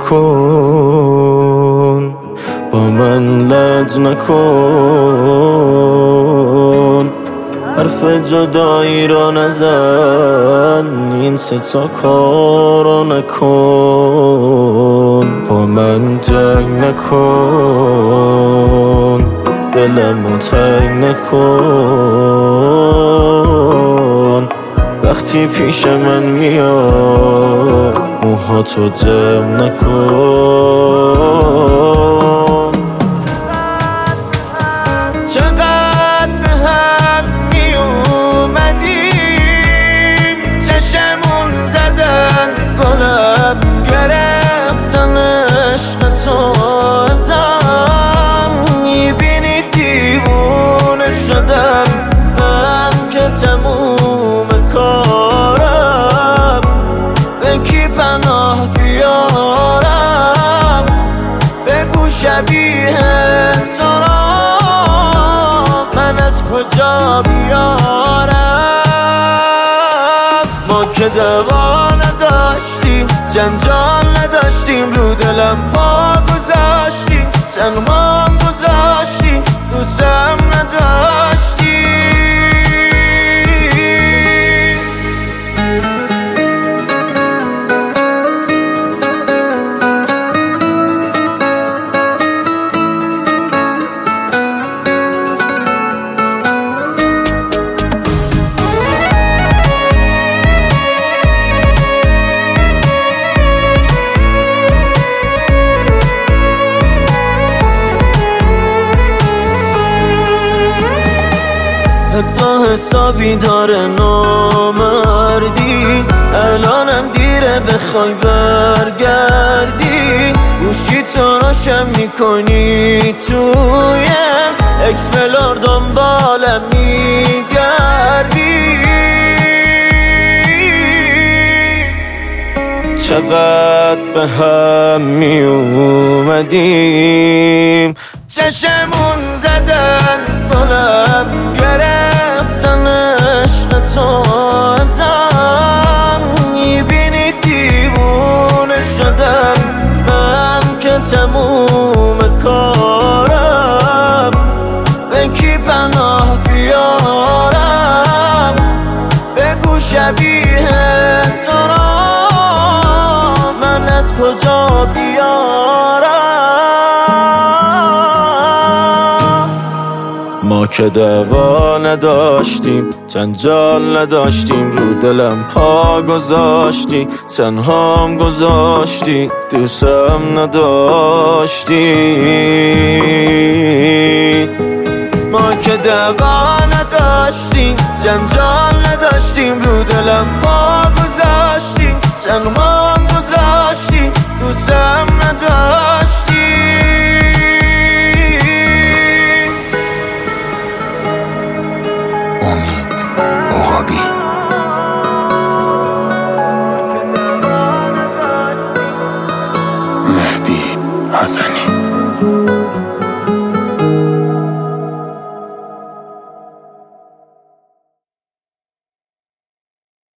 نکن، با من لج نکن، حرف جدایی را نزن، این ستا کارو نکن، با من جنگ نکن، دلمو تنگ نکن، وقتی پیش من میاد موهاتو جمع نکن. چقدر به هم می اومدیم، چشمون زدن گلم گرفتن عشق تو ازم، میبینی دیوونه شدم من که تموم کارم، به کی پناه بیارم، بگو شبیه تو را من از کجا بیارم. ما که دوا نداشتیم، جنجال نداشتیم، رو دلم پا گذاشتیم، تنهام گذاشتیم، دوستم نداشتیم. حتی حسابی داره نامردی، الانم دیره بخوای برگردی، گوشی تو روشن میکنی توی اکس بلار دنبالم میگردی. چقدر به هم می اومدیم، چشمون زدن گلم گرفتن عشق تو ازم، میبینی دیوونه شدم من که تموم کارم، به کی پناه بیارم، بگو شبیه تو را من از کجا بیارم. ما که دوا نداشتیم، جنجال نداشتیم، رو دلم پا گذاشتی، تنهام گذاشتی، دوستم نداشتی. ما که دوا نداشتیم، جنجال نداشتیم، رو دلم پا گذاشتیم، تنها